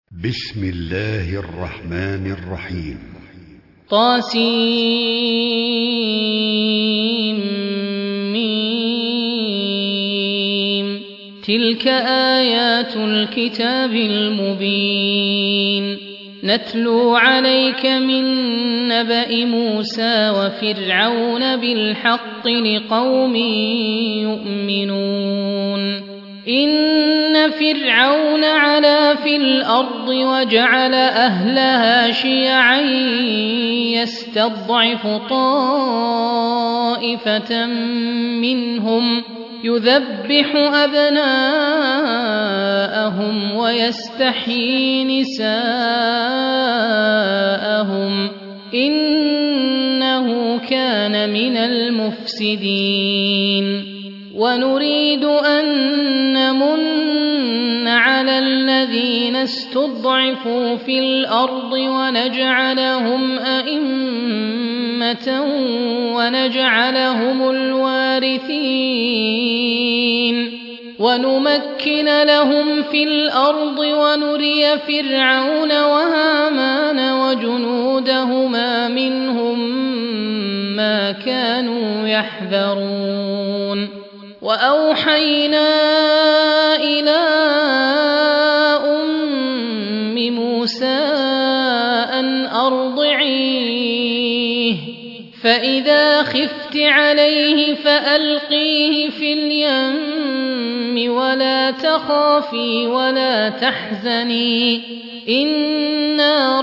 بسم الله الرحمن الرحيم. طاسيم. تلك آيات الكتاب المبين. نتلو عليك من نبأ موسى وفرعون بالحق لقوم يؤمنون. إن فرعون علا في الأرض وجعل أهلها شيعا يستضعف طائفة منهم يذبح أبناءهم ويستحيي نساءهم إنه كان من المفسدين. ونريد أن نمن على الذين استضعفوا في الأرض ونجعلهم أئمة ونجعلهم الوارثين ونمكن لهم في الأرض ونري فرعون وهامان وجنودهما منهم ما كانوا يحذرون. وأوحينا إلى أم موسى أن أرضعيه فإذا خفت عليه فألقيه في اليم ولا تخافي ولا تحزني إنا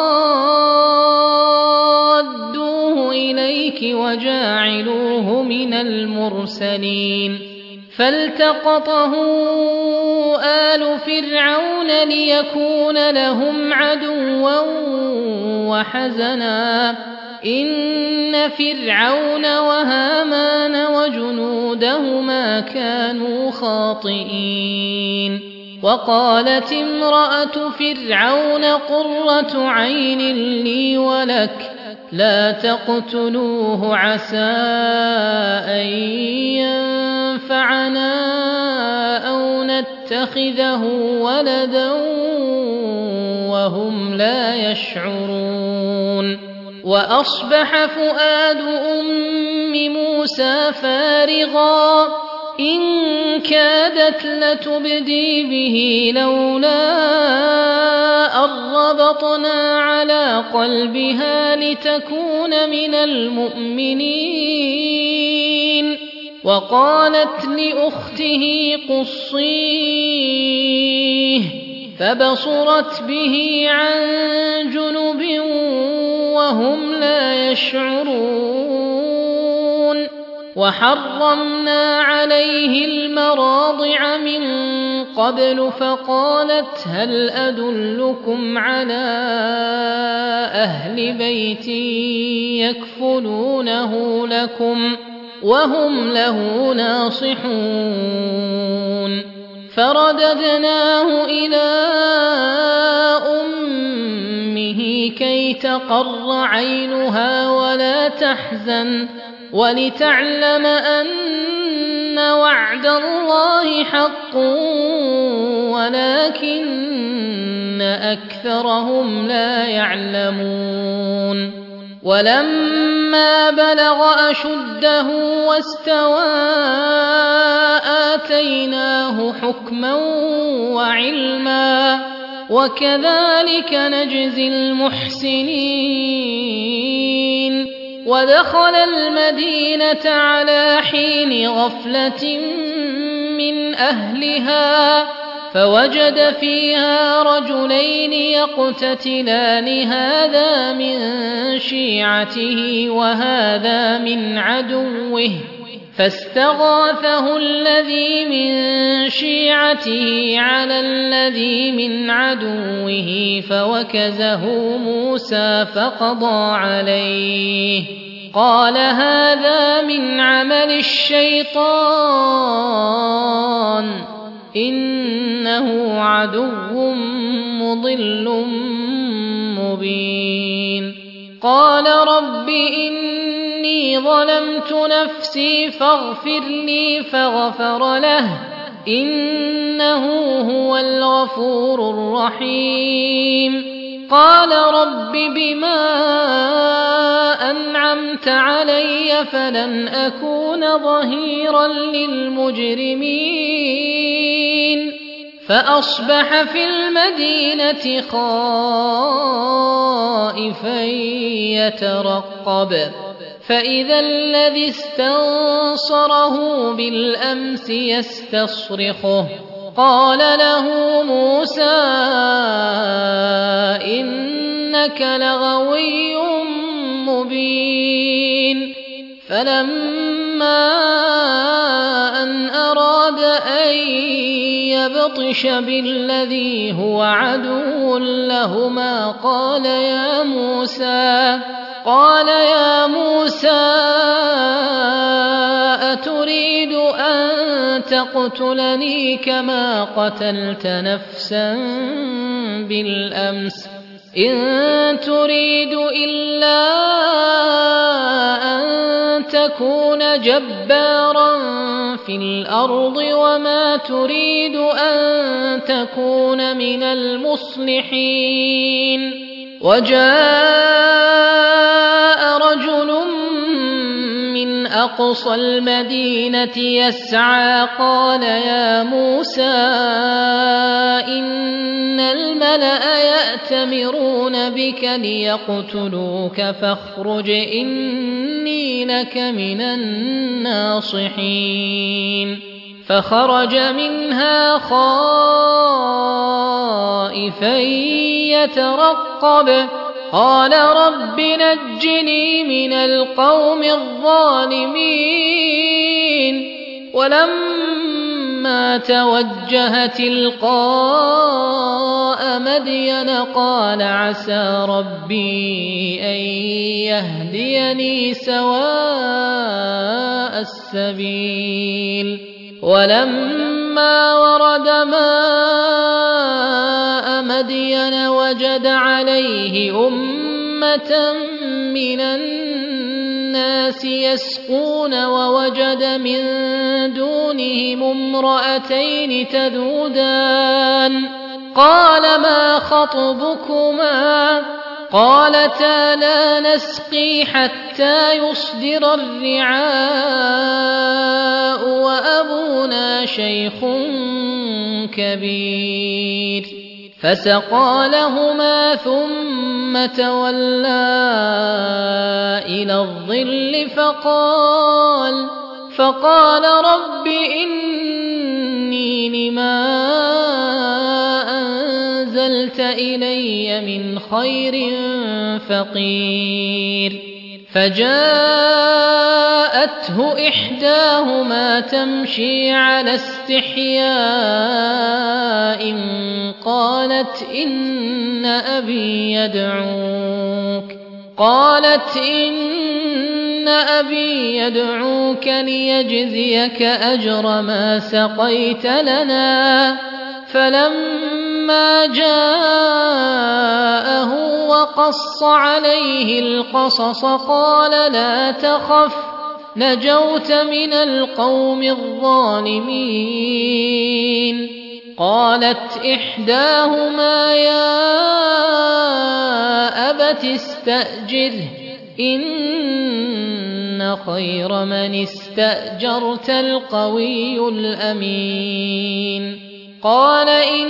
رادوه إليك وجاعلوه من المرسلين. فالتقطه آل فرعون ليكون لهم عدوا وحزنا إن فرعون وهامان وجنودهما كانوا خاطئين. وقالت امرأة فرعون قرة عين لي ولك لا تقتلوه عسى أن ينفعنا أو نتخذه ولدا وهم لا يشعرون. وأصبح فؤاد أم موسى فارغا إن كادت لتبدي به لولا أن ربطنا على قلبها لتكون من المؤمنين. وقالت لأخته قصيه فبصرت به عن جنب وهم لا يشعرون. وحرمنا عليه المراضع من قبل فقالت هل أدلكم على أهل بيت يكفلونه لكم وهم له ناصحون. فرددناه إلى أمه كي تقر عينها ولا تحزن ولتعلم أن وعد الله حق ولكن أكثرهم لا يعلمون. ولما بلغ أشده واستوى آتيناه حكما وعلما وكذلك نجزي المحسنين. ودخل المدينة على حين غفلة من أهلها فوجد فيها رجلين يقتتلان هذا من شيعته وهذا من عدوه فاستغاثه الذي من شيعته على الذي من عدوه فوكزه موسى فقضى عليه قال هذا من عمل الشيطان إنه عدو مضل مبين. قال رب إني ظلمت نفسي فاغفر لي فغفر له إنه هو الغفور الرحيم قال رب بما أنعمت علي فلن أكون ظهيرا للمجرمين فأصبح في المدينة خائفا يترقب فإذا الذي استنصره بالأمس يستصرخه قال له موسى إنك لغوي مبين فلما أن أراد أن يبطش بالذي هو عدو لهما قال يا موسى أتريد أن تقتلني كما قتلت نفسا بالأمس إن تريد إلا أن تكون جبارا في الأرض وما تريد أن تكون من المصلحين وجاء رجل من أقصى المدينة يسعى قال يا موسى إن الملأ يأتمرون بك ليقتلوك فاخرج إني لك من الناصحين فخرج منها خائفا يترقب قال رب نجني من القوم الظالمين ولما توجه تلقاء مدين قال عسى ربي أن يهديني سواء السبيل ولما ورد ماء مدين وجد عليه أمة من الناس يسقون ووجد من دونهم امرأتين تذودان قال ما خطبكما قالتا لا نسقي حتى يصدر الرعاء وأبونا شيخ كبير فسقى لهما ثم تولى إلى الظل فقال رب إني لما أنزلت إلي من خير فقير فجاءته إحداهما تمشي على استحياء قالت إن أبي يدعوك ليجزيك أجر ما سقيت لنا فلما جاءه وقص عليه القصص قال لا تخف نجوت من القوم الظالمين قالت إحداهما يا أبت استأجره إن خير من استأجرت القوي الأمين قال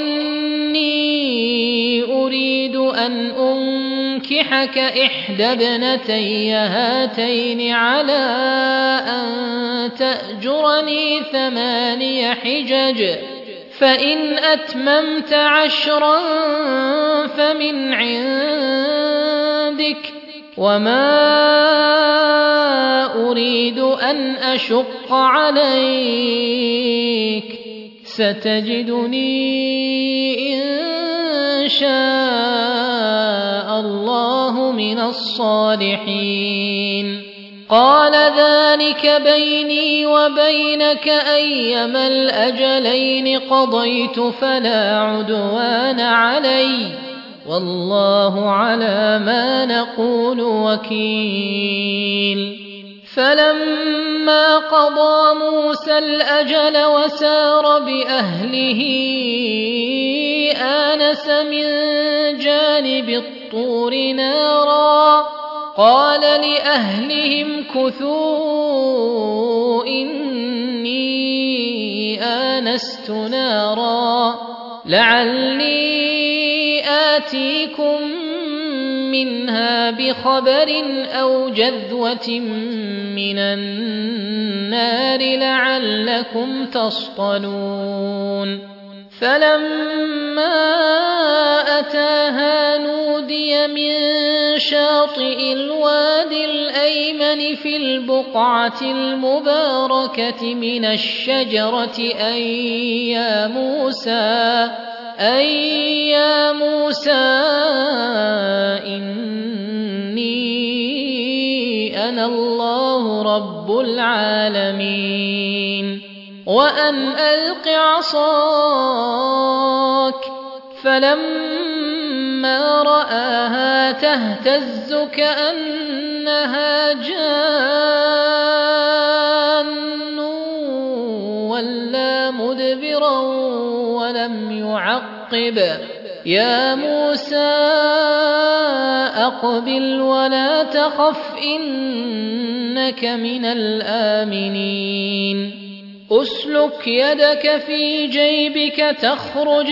إني أريد أن أنكحك إحدى ابنتي هاتين على أن تأجرني 8 حجج فإن أتممت 10 فمن عندك وما أريد أن أشق عليك ستجدني إن شاء الله من الصالحين قال ذلك بيني وبينك أيما الأجلين قضيت فلا عدوان علي والله على ما نقول وكيل فلما فلما قضى موسى الأجل وسار بأهله آنس من جانب الطور نارا قال لأهلهم كثوا إني آنست نارا لعلي آتيكم منها بخبر أو جذوة من النار لعلكم تصطلون فلما أتاها نودي من شاطئ الوادي الأيمن في البقعة المباركة من الشجرة أي يا موسى إني أنا الله رب العالمين وأن ألق عصاك فلما رآها تهتز كأنها جان ولا مدبرا ولم يعقب يا موسى أقبل ولا تخف إنك من الآمنين أسلك يدك في جيبك تخرج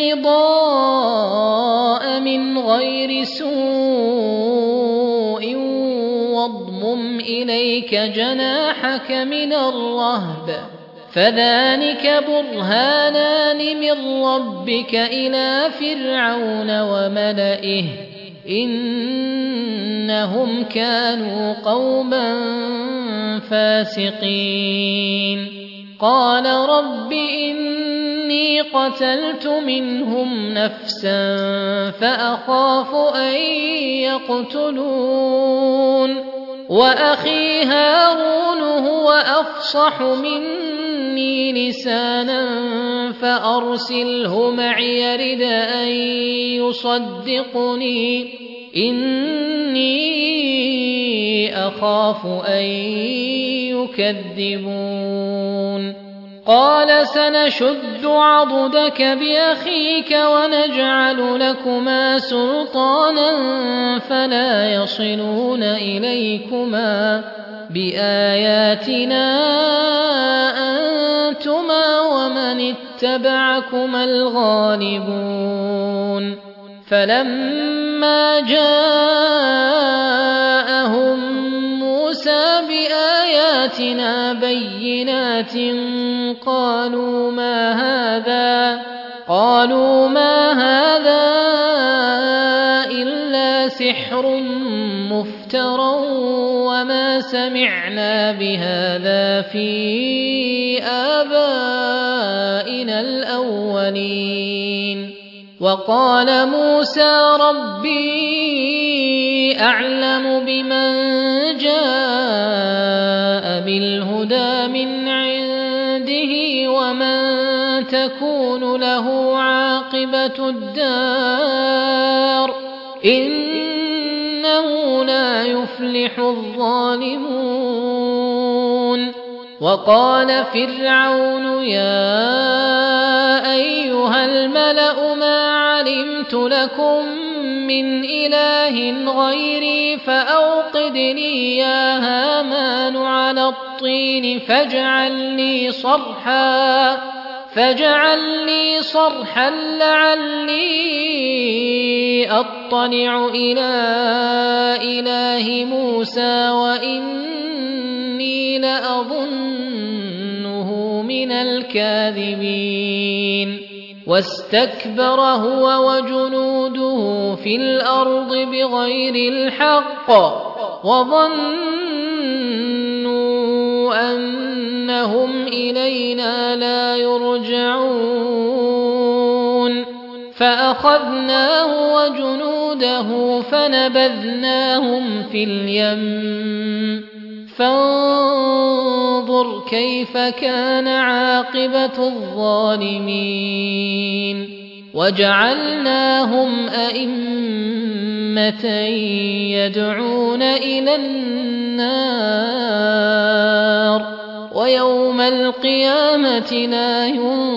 بيضاء من غير سوء واضمم إليك جناحك من الرهب فذلك برهانان من ربك إلى فرعون وملئه إنهم كانوا قوما فاسقين قال رب إني قتلت منهم نفسا فأخاف أن يقتلون وأخي هارون هو أفصح مني لسانا فأرسله معي يرد أن يصدقني إني أخاف أن يكذبون قال سنشد عضدك بأخيك ونجعل لكما سلطانا فلا يصلون إليكما بآياتنا أنتما ومن اتبعكما الغالبون فلما جاءهم موسى بآياتنا بينات قالوا ما هذا إلا سحر مفترى وما سمعنا بهذا في آبائنا الأولين وقال موسى ربي أعلم بمن جاء بالهدى من عنده ومن تكون له عاقبة الدار إنه لا يفلح الظالمون وقال فرعون يا أيها الملأ ما علمت لكم من إله غيري فأوقد لي يا هامان على الطين فاجعل لي صرحا لعلي أطلع إلى إله موسى وإني لأظنه من الكاذبين واستكبر هو وجنوده في الأرض بغير الحق وظنوا أنهم إلينا لا يرجعون فأخذناه وجنوده فنبذناهم في اليم فانظر كيف كان عاقبة الظالمين وجعلناهم أئمة يدعون إلى النار ويوم القيامة لا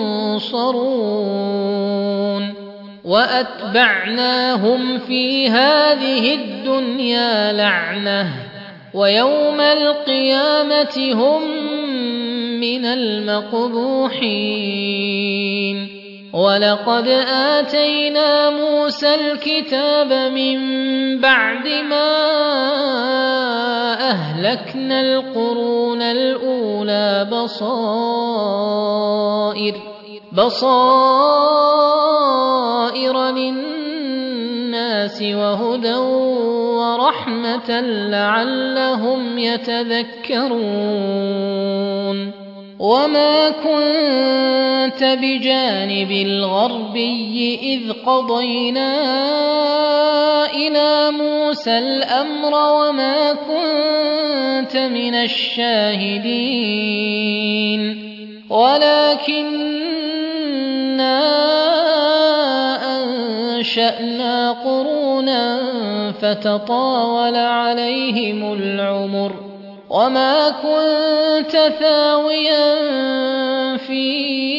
ينصرون وأتبعناهم في هذه الدنيا لعنة ويوم القيامة هم من المقبوحين ولقد آتينا موسى الكتاب من بعد ما أهلكنا القرون الأولى بصائر للناس وهدى ورحمة لعلهم يتذكرون وما كنت بجانب الغربي إذ قضينا إلى موسى الأمر وما كنت من الشاهدين ولكننا أنشأنا قرونا فتطاول عليهم العمر وما كنت ثاويا في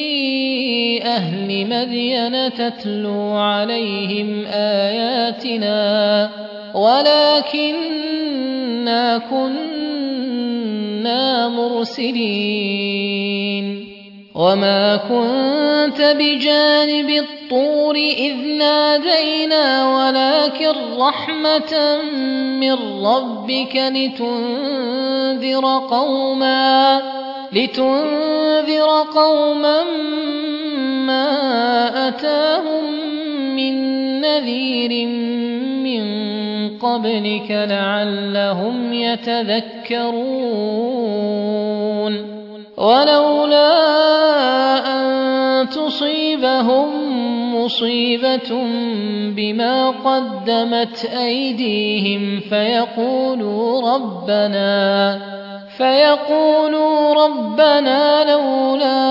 أهل مدين تتلو عليهم آياتنا ولكننا كنا مرسلين وما كنت بجانب الطور إذ نادينا ولكن رحمة من ربك لتنذر قوما ما أتاهم من نذير من قبلك لعلهم يتذكرون ولولا أن تصيبهم مصيبة بما قدمت أيديهم فيقولوا ربنا لولا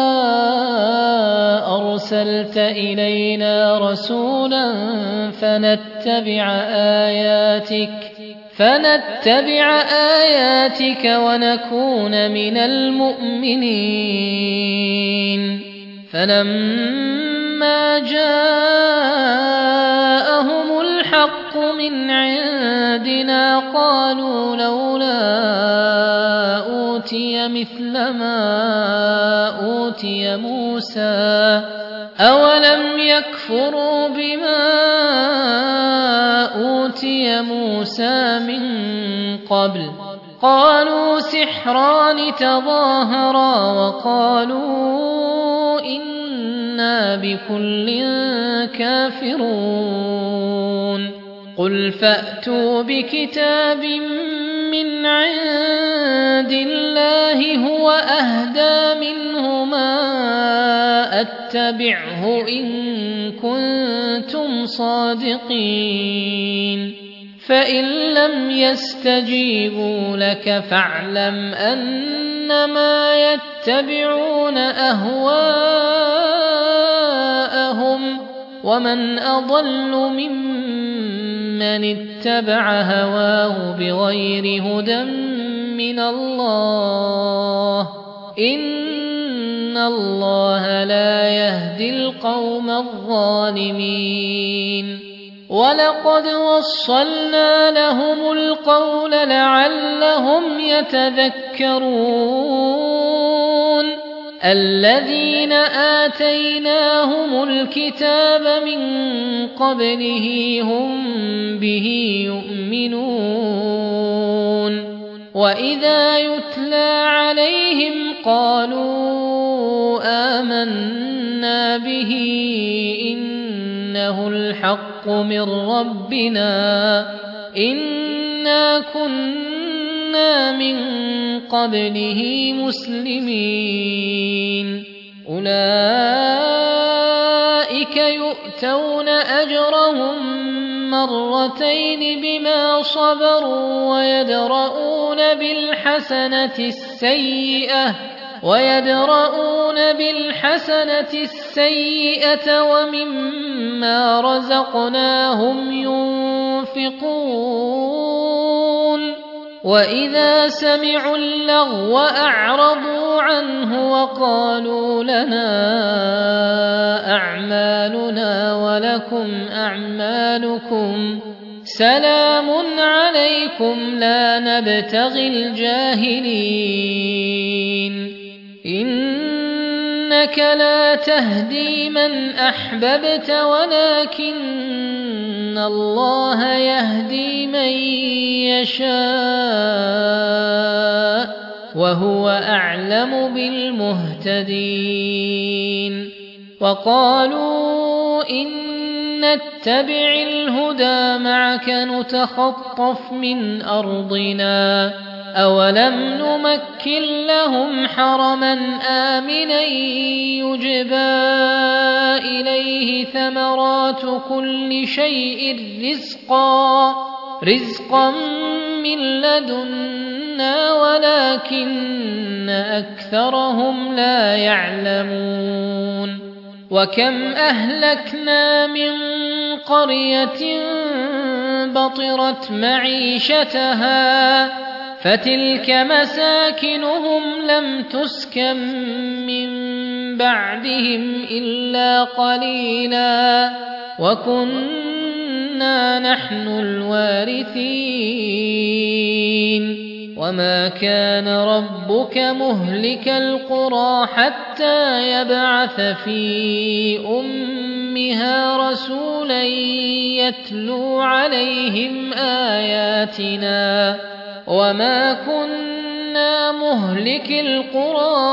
أرسلت إلينا رسولا فنتبع آياتك ونكون من المؤمنين فلما جاءهم الحق من عندنا قالوا لولا أوتي مثل ما أوتي موسى أولم يكفروا بما أوتي موسى من قبل قالوا سحران تظاهرا وقالوا إنا بكل كافرون قل فأتوا بكتاب من عند الله هو أهدى منهما أتبعه إن كنتم صادقين فإن لم يستجيبوا لك فاعلم أنما يتبعون أهواءهم ومن أضل ممن اتبع هواه بغير هدى من الله إن الله لا يهدي القوم الظالمين ولقد وصلنا لهم القول لعلهم يتذكرون الذين آتيناهم الكتاب من قبله هم به يؤمنون وإذا يتلى عليهم قالوا آمنا به إنه الحق من ربنا إنا كنا من قبله مسلمين أولئك يؤتون أجرهم مرتين بما صبروا ويدرؤون بالحسنة السيئة ومما رزقناهم ينفقون وإذا سمعوا اللغو أعرضوا عنه وقالوا لنا أعمالنا ولكم أعمالكم سلام عليكم لا نبتغي الجاهلين إنك لا تهدي من أحببت ولكن الله يهدي من يشاء وهو أعلم بالمهتدين وقالوا إن نتبع الهدى معك نتخطف من أرضنا أولم نمكن لهم حرما آمنا يجبى إليه ثمرات كل شيء رزقا من لدنا ولكن أكثرهم لا يعلمون وكم أهلكنا من قرية بطرت معيشتها فتلك مساكنهم لم تسكن من بعدهم إلا قليلا وكنا نحن الوارثين وما كان ربك مهلك القرى حتى يبعث في أمها رسولا يتلو عليهم آياتنا وما كنا مهلك القرى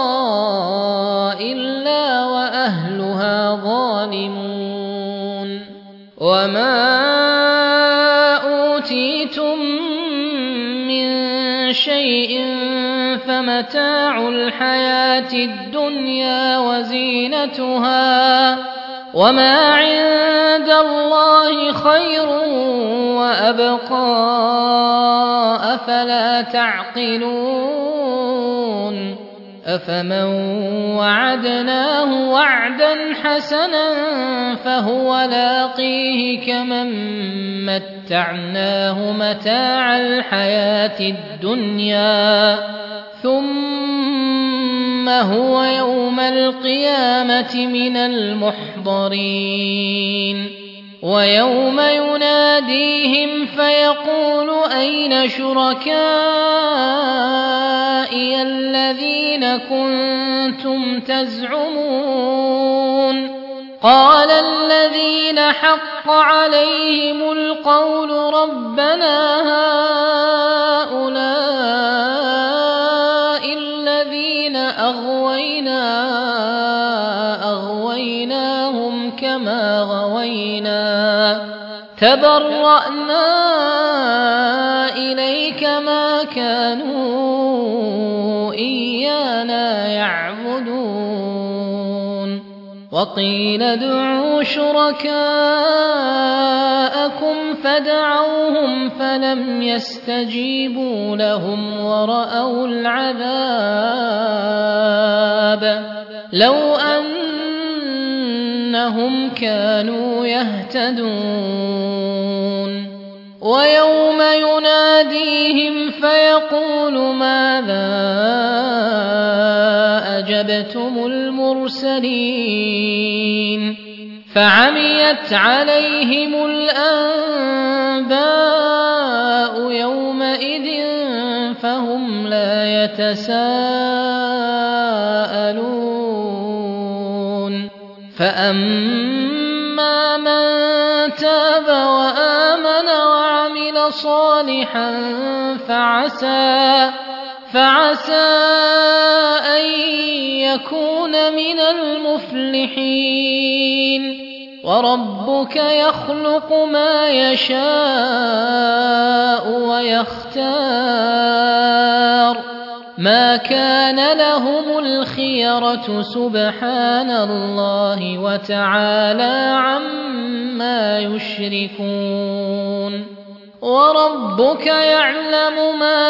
إلا وأهلها ظالمون وما أوتيتم من شيء فمتاع الحياة الدنيا وزينتها وما عند الله خير وأبقى أفلا تعقلون أفمن وعدناه وعدا حسنا فهو لاقيه كمن متعناه متاع الحياة الدنيا ثم هو يوم القيامة من المحضرين ويوم يناديهم فيقول أين شركائي الذين كنتم تزعمون قال الذين حق عليهم القول ربنا هؤلاء الذين أغويناهم كما غوينا تبرأنا إليك ما كانوا إيانا يعبدون وقيل ادعوا شركاءكم فدعوهم فلم يستجيبوا لهم ورأوا العذاب لو أنهم كانوا يهتدون ويوم يناديهم فيقول ماذا أجبتم المرسلين فعميت عليهم الأنباء يومئذ فهم لا يتساءلون فأما من تاب وآمن وعمل صالحا فعسى أن يكون من المفلحين وربك يخلق ما يشاء ويختار ما كان لهم الخيرة سبحان الله وتعالى عما يشركون وربك يعلم ما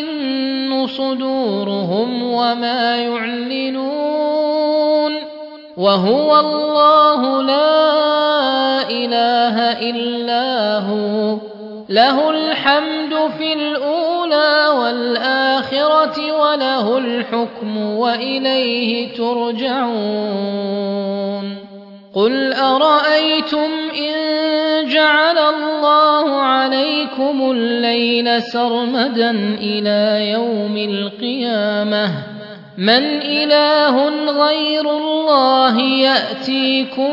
تكن صدورهم وما يعلنون وهو الله لا إله إلا هو له الحمد في الأولى والآخرة وله الحكم وإليه ترجعون قل أرأيتم إن جعل الله عليكم الليل سرمدا إلى يوم القيامة من إله غير الله يأتيكم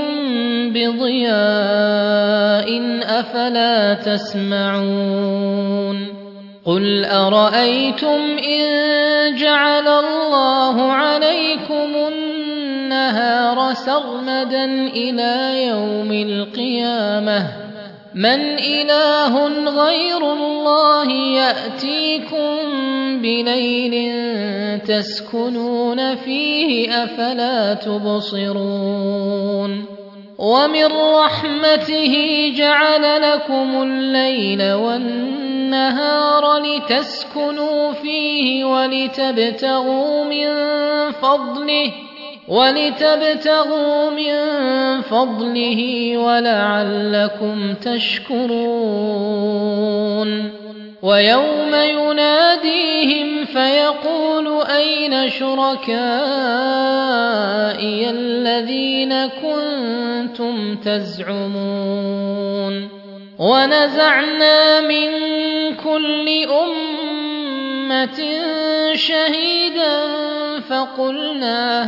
بضياء أفلا تسمعون قل أرأيتم إن جعل الله عليكم النهار سرمدا إلى يوم القيامة من إله غير الله يأتيكم بليل تسكنون فيه أفلا تبصرون ومن رحمته جعل لكم الليل والنهار لتسكنوا فيه ولتبتغوا من فضله ولعلكم تشكرون ويوم يناديهم فيقول أين شركائي الذين كنتم تزعمون ونزعنا من كل أمة شهيدا فقلنا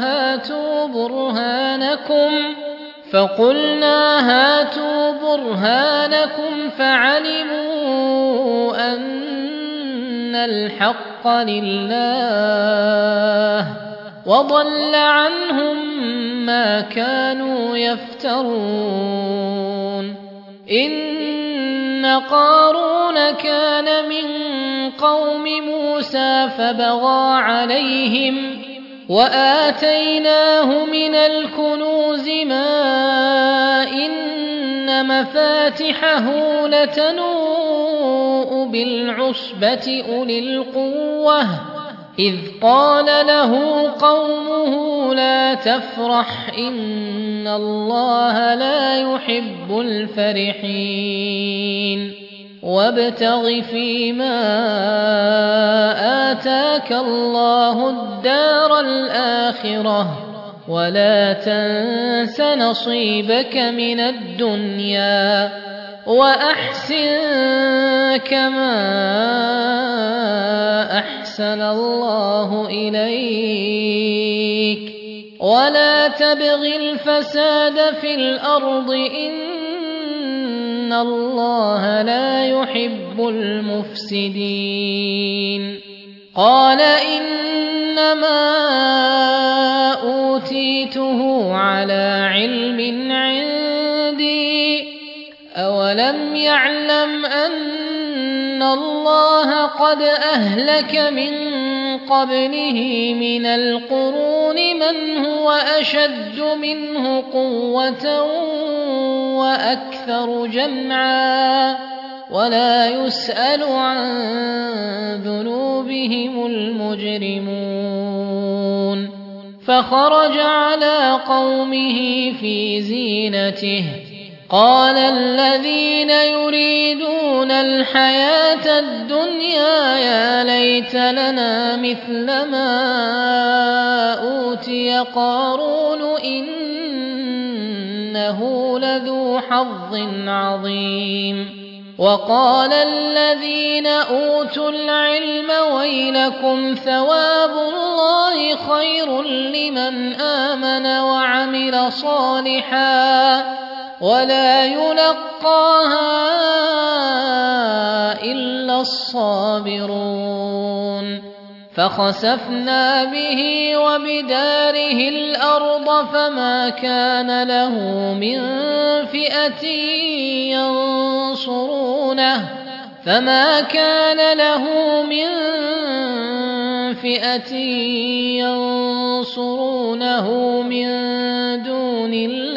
هاتوا برهانكم فعلموا أن الحق لله وضل عنهم ما كانوا يفترون إن قارون كان من قوم موسى فبغى عليهم وآتيناه من الكنوز ما إن مفاتحه لتنوء بالعصبة أولي القوة إذ قال له قومه لا تفرح إن الله لا يحب الفرحين وابتغ فيما آتاك الله الدار الآخرة ولا تنس نصيبك من الدنيا وأحسن كما أحسن الله إليك ولا تبغ الفساد في الأرض إن الله لا يحب المفسدين قال إنما أوتيته على علم عندي أولم يعلم أن الله قد أهلك من قبله من القرون من هو أشد منه قوة وأكثر جمعا ولا يسأل عن ذنوبهم المجرمون فخرج على قومه في زينته قال الذين يريدون الحياة الدنيا يا ليت لنا مثل ما أوتي قارون إنه لذو حظ عظيم وقال الذين أوتوا العلم ويلكم ثواب الله خير لمن آمن وعمل صالحا ولا يلقاها إلا الصابرون فخسفنا به وبداره الأرض فما كان له من فئة ينصرونه من دون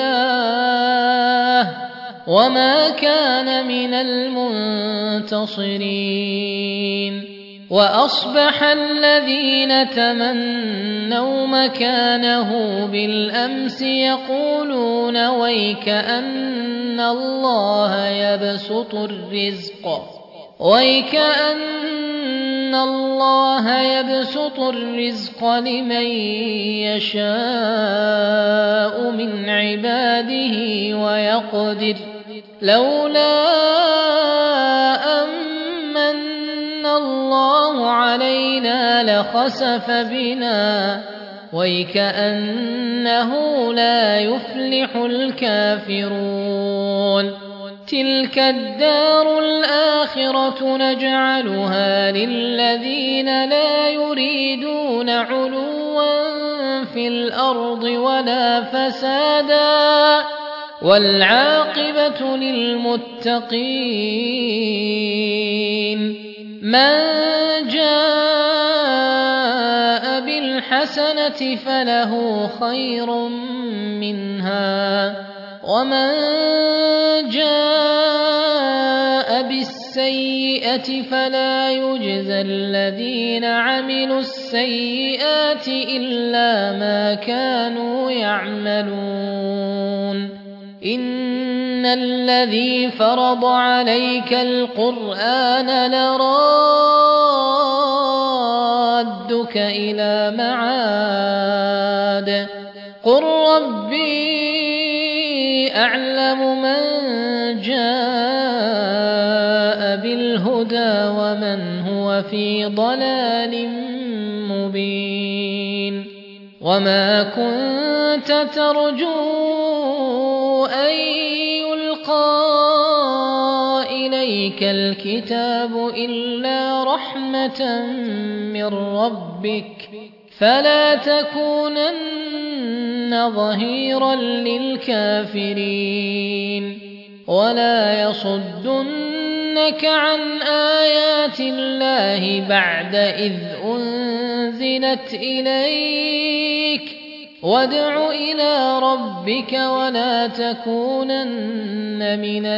الله وما كان من المنتصرين وأصبح الذين تمنوا مكانه بالأمس يقولون ويكأن الله يبسط الرزق لمن يشاء من عباده ويقدر لولا أمن الله علينا لخسف بنا ويكأنه لا يفلح الكافرون تلك الدار الآخرة نجعلها للذين لا يريدون علوا في الأرض ولا فسادا والعاقبة للمتقين من جاء بالحسنة فله خير منها ومن جاء بالسيئة فلا يجزى الذين عملوا السيئات إلا ما كانوا يعملون إن الذي فرض عليك القرآن لرادك إلى معاد قل ربي أعلم من جاء بالهدى ومن هو في ضلال مبين وما كنت ترجو أن يلقى إليك الكتاب إلا رحمة من ربك فلا تكونن ظهيرا للكافرين ولا يصدنك عن آيات الله بعد إذ أنزلت إليك وادع إلى ربك ولا تكونن من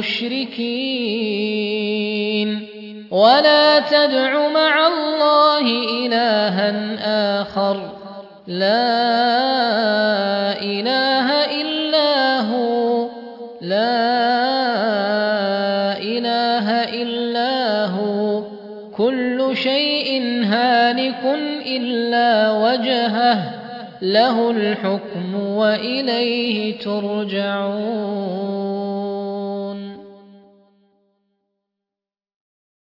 المشركين ولا تدع مع الله إلها آخر لا إله إلا هو كل شيء هالك إلا وجهه له الحكم وإليه ترجعون